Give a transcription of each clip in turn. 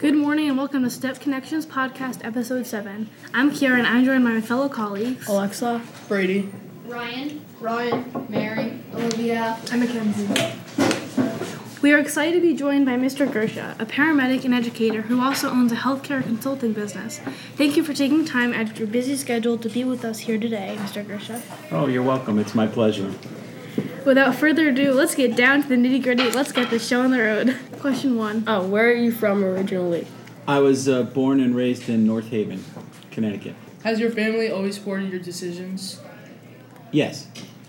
Good morning and welcome to Step Connections Podcast, Episode 7. I'm Kiara and I'm joined by my fellow colleagues, Alexa, Brady, Ryan, Mary, Olivia, and Mackenzie. We are excited to be joined by Mr. Gersha, a paramedic and educator who also owns a healthcare consulting business. Thank you for taking time out of your busy schedule to be with us here today, Mr. Gersha. Oh, you're welcome. It's my pleasure. Without further ado, let's get down to the nitty-gritty. Let's get this show on the road. Question 1. Where are you from originally? I was born and raised in North Haven, Connecticut. Has your family always supported your decisions? Yes.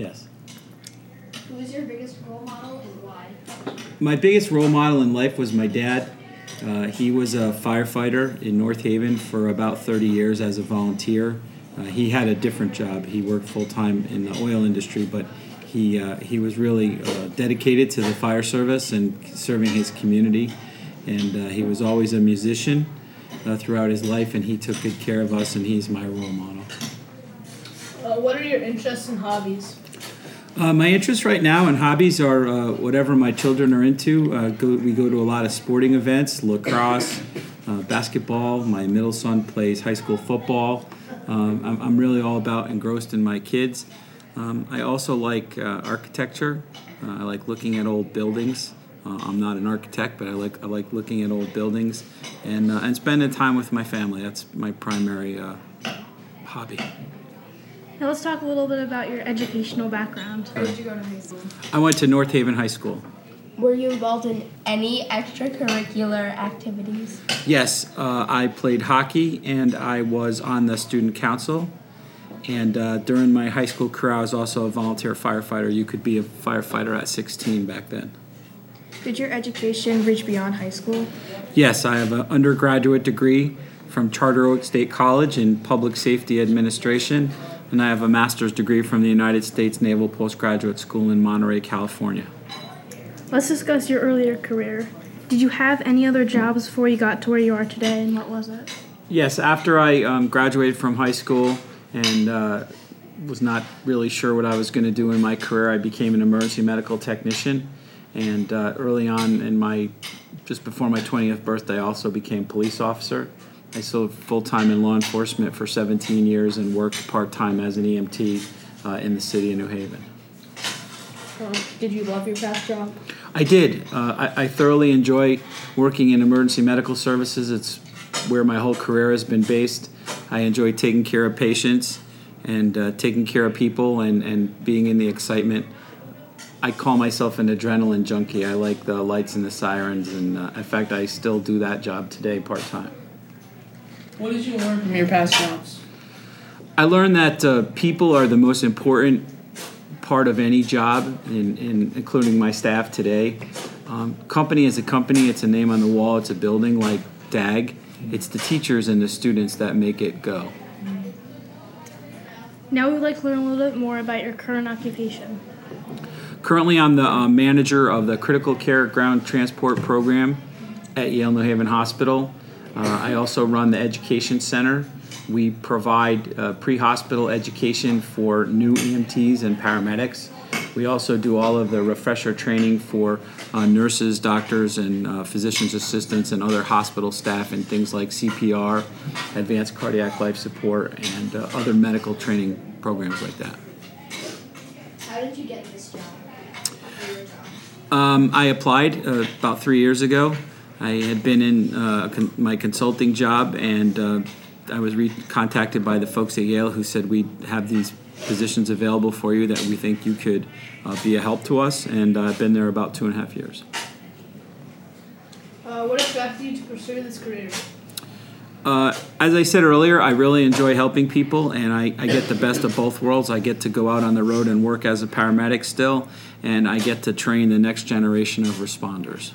who is your biggest role model and why? My biggest role model in life was my dad. He was a firefighter in North Haven for about 30 years as a volunteer. He had a different job. He worked full-time in the oil industry, but he was really dedicated to the fire service and serving his community. And he was always a musician throughout his life, and he took good care of us, and he's my role model. What are your interests and hobbies? My interests right now and hobbies are whatever my children are into. We go to a lot of sporting events, lacrosse, basketball. My middle son plays high school football. I'm really all about engrossed in my kids. I also like architecture. I like looking at old buildings. I'm not an architect, but I like looking at old buildings and spending time with my family. That's my primary hobby. Now let's talk a little bit about your educational background. Where did you go to high school? I went to North Haven High School. Were you involved in any extracurricular activities? Yes, I played hockey and I was on the student council. And during my high school career, I was also a volunteer firefighter. You could be a firefighter at 16 back then. Did your education reach beyond high school? Yes, I have an undergraduate degree from Charter Oak State College in Public Safety Administration, and I have a master's degree from the United States Naval Postgraduate School in Monterey, California. Let's discuss your earlier career. Did you have any other jobs before you got to where you are today, and what was it? Yes, after I graduated from high school and was not really sure what I was going to do in my career, I became an emergency medical technician. And early on just before my 20th birthday, I also became police officer. I served full-time in law enforcement for 17 years and worked part-time as an EMT in the city of New Haven. Did you love your past job? I did. I thoroughly enjoy working in emergency medical services. It's where my whole career has been based. I enjoy taking care of patients and taking care of people and being in the excitement. I call myself an adrenaline junkie. I like the lights and the sirens, and in fact, I still do that job today part-time. What did you learn from your past jobs? I learned that people are the most important part of any job, including my staff today. Company is a company. It's a name on the wall. It's a building like DAG. It's the teachers and the students that make it go. Now we'd like to learn a little bit more about your current occupation. Currently, I'm the manager of the Critical Care Ground Transport Program at Yale New Haven Hospital. I also run the Education Center. We provide pre-hospital education for new EMTs and paramedics. We also do all of the refresher training for nurses, doctors, and physician's assistants and other hospital staff in things like CPR, advanced cardiac life support, and other medical training programs like that. How did you get this job? I applied about 3 years ago. I had been in my consulting job, and I was contacted by the folks at Yale who said we have these positions available for you that we think you could be a help to us, and I've been there about 2.5 years. What attracted you to pursue this career? As I said earlier, I really enjoy helping people, and I get the best of both worlds. I get to go out on the road and work as a paramedic still, and I get to train the next generation of responders.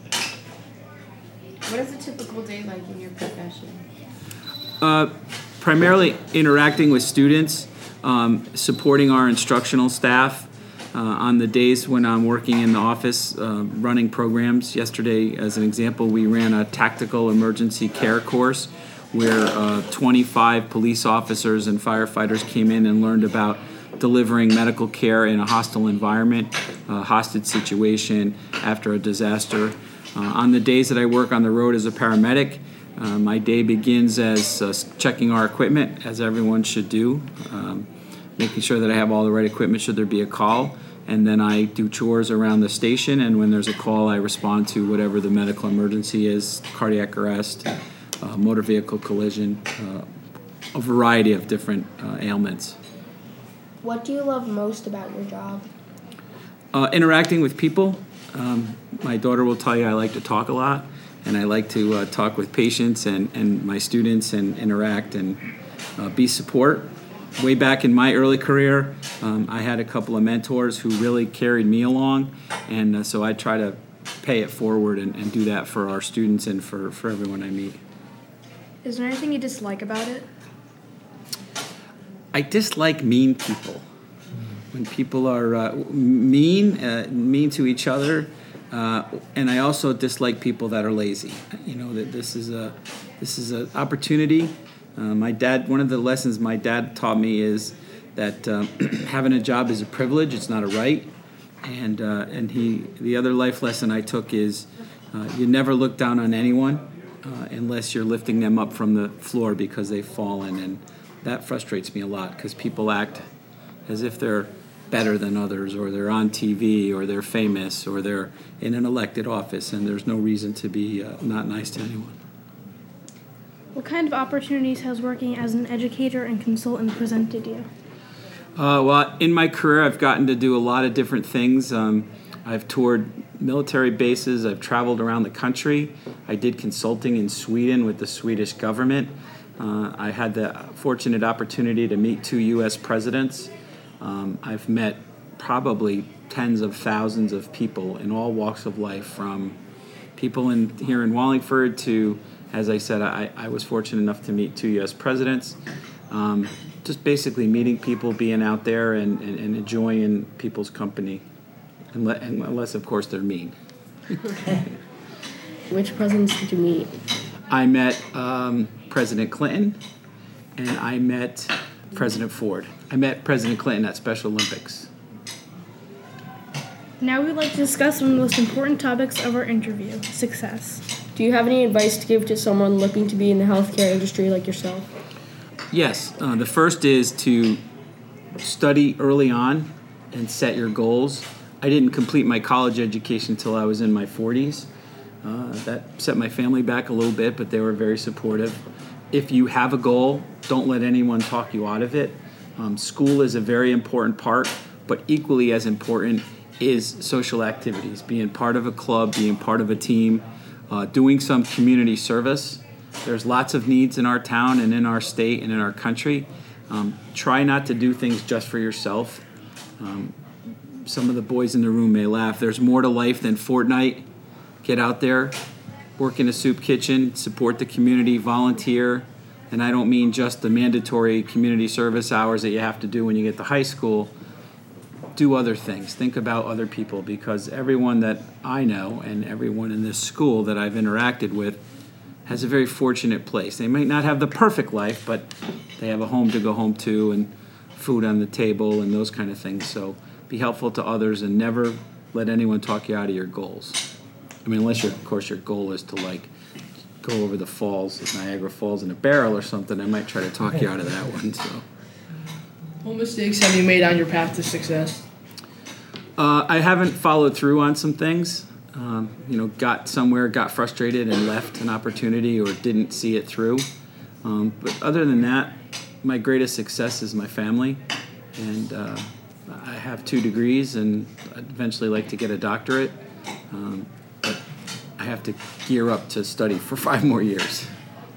What is a typical day like in your profession? Primarily interacting with students, supporting our instructional staff on the days when I'm working in the office, running programs. Yesterday, as an example, we ran a tactical emergency care course where 25 police officers and firefighters came in and learned about delivering medical care in a hostage environment, a hostage situation after a disaster. On the days that I work on the road as a paramedic, my day begins as checking our equipment, as everyone should do, making sure that I have all the right equipment should there be a call. And then I do chores around the station, and when there's a call, I respond to whatever the medical emergency is, cardiac arrest, motor vehicle collision, a variety of different ailments. What do you love most about your job? Interacting with people. My daughter will tell you I like to talk a lot, and I like to talk with patients and my students and interact and be support. Way back in my early career, I had a couple of mentors who really carried me along, and so I try to pay it forward and do that for our students and for everyone I meet. Is there anything you dislike about it? I dislike mean people. When people are mean to each other, and I also dislike people that are lazy. You know that this is an opportunity. My dad. One of the lessons my dad taught me is that having a job is a privilege. It's not a right. And the other life lesson I took is you never look down on anyone unless you're lifting them up from the floor because they've fallen. And that frustrates me a lot because people act as if they're better than others, or they're on TV, or they're famous, or they're in an elected office, and there's no reason to be not nice to anyone. What kind of opportunities has working as an educator and consultant presented you? Well, in my career, I've gotten to do a lot of different things. I've toured military bases. I've traveled around the country. I did consulting in Sweden with the Swedish government. I had the fortunate opportunity to meet 2 U.S. presidents. I've met probably tens of thousands of people in all walks of life, from people here in Wallingford to, as I said, I was fortunate enough to meet 2 U.S. presidents. Just basically meeting people, being out there, and enjoying people's company, unless, of course, they're mean. Which presidents did you meet? I met President Clinton, and I met President Ford. I met President Clinton at Special Olympics. Now we'd like to discuss one of the most important topics of our interview, success. Do you have any advice to give to someone looking to be in the healthcare industry like yourself? Yes. The first is to study early on and set your goals. I didn't complete my college education until I was in my 40s. That set my family back a little bit, but they were very supportive. If you have a goal, don't let anyone talk you out of it. School is a very important part, but equally as important is social activities, being part of a club, being part of a team, doing some community service. There's lots of needs in our town and in our state and in our country. Try not to do things just for yourself. Some of the boys in the room may laugh. There's more to life than Fortnite. Get out there, work in a soup kitchen, support the community, volunteer. And I don't mean just the mandatory community service hours that you have to do when you get to high school. Do other things. Think about other people, because everyone that I know and everyone in this school that I've interacted with has a very fortunate place. They might not have the perfect life, but they have a home to go home to and food on the table and those kind of things. So be helpful to others and never let anyone talk you out of your goals. I mean, unless, of course, your goal is to, go over the falls, Niagara Falls in a barrel or something. I might try to talk you out of that one. So, What mistakes have you made on your path to success? I haven't followed through on some things. Got somewhere, got frustrated, and left an opportunity or didn't see it through. But other than that, my greatest success is my family. And I have 2 degrees, and I'd eventually like to get a doctorate. But I have to gear up to study for 5 more years.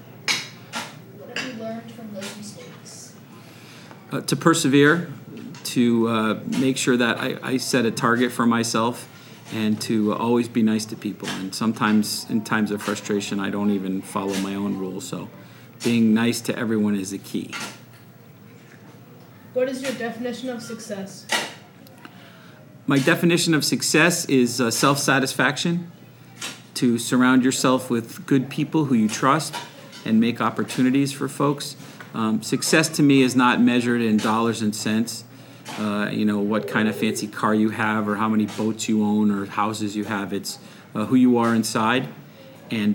What have you learned from those mistakes? To persevere, to make sure that I set a target for myself, and to always be nice to people. And sometimes, in times of frustration, I don't even follow my own rules. So being nice to everyone is the key. What is your definition of success? My definition of success is self-satisfaction, to surround yourself with good people who you trust and make opportunities for folks. Success to me is not measured in dollars and cents. What kind of fancy car you have or how many boats you own or houses you have. It's who you are inside, and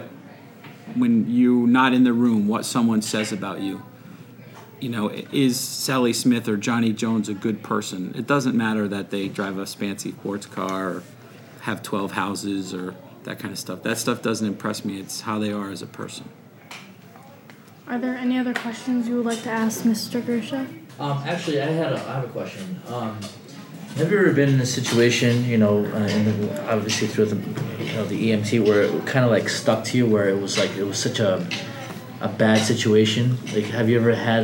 when you're not in the room, what someone says about you. You know, is Sally Smith or Johnny Jones a good person? It doesn't matter that they drive a fancy sports car or have 12 houses or that kind of stuff. That stuff doesn't impress me. It's how they are as a person. Are there any other questions you would like to ask Mr. Gersha? Actually, I have a question. Have you ever been in a situation, obviously through the EMT, where it kind of like stuck to you, where it was such a bad situation? Like, have you ever had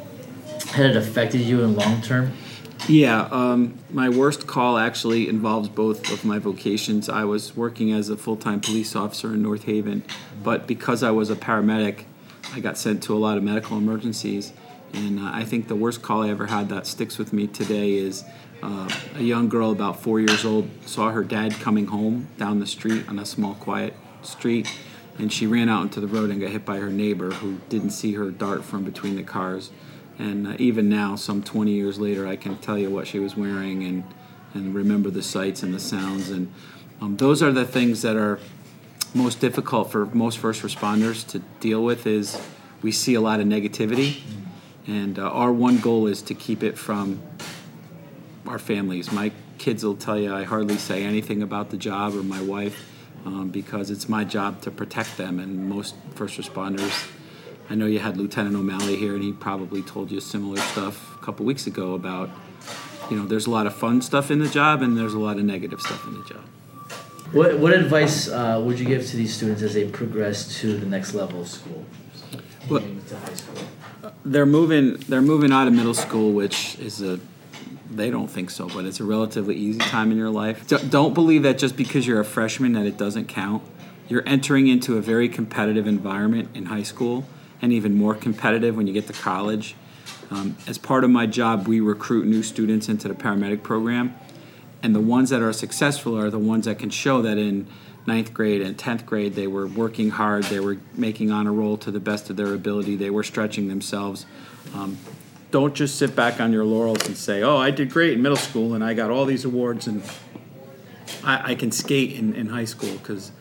it affected you in long term? Yeah, my worst call actually involves both of my vocations. I was working as a full-time police officer in North Haven, but because I was a paramedic, I got sent to a lot of medical emergencies. And I think the worst call I ever had that sticks with me today is a young girl about 4 years old saw her dad coming home down the street on a small, quiet street, and she ran out into the road and got hit by her neighbor, who didn't see her dart from between the cars. And even now, some 20 years later, I can tell you what she was wearing and remember the sights and the sounds. And those are the things that are most difficult for most first responders to deal with. Is we see a lot of negativity, and our one goal is to keep it from our families. My kids will tell you I hardly say anything about the job, or my wife, because it's my job to protect them. And most first responders, I know you had Lieutenant O'Malley here, and he probably told you similar stuff a couple weeks ago about, there's a lot of fun stuff in the job and there's a lot of negative stuff in the job. What advice would you give to these students as they progress to the next level of school? Well, to high school? They're moving out of middle school, which is they don't think so, but it's a relatively easy time in your life. Don't believe that just because you're a freshman that it doesn't count. You're entering into a very competitive environment in high school, and even more competitive when you get to college. As part of my job, we recruit new students into the paramedic program, and the ones that are successful are the ones that can show that in 9th grade and 10th grade they were working hard, they were making honor roll to the best of their ability, they were stretching themselves. Don't just sit back on your laurels and say, oh, I did great in middle school and I got all these awards and I can skate in high school, because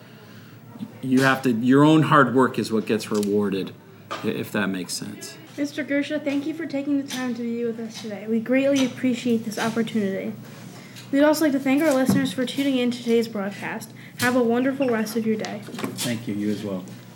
your own hard work is what gets rewarded, if that makes sense. Mr. Gersha, thank you for taking the time to be with us today. We greatly appreciate this opportunity. We'd also like to thank our listeners for tuning in to today's broadcast. Have a wonderful rest of your day. Thank you. You as well.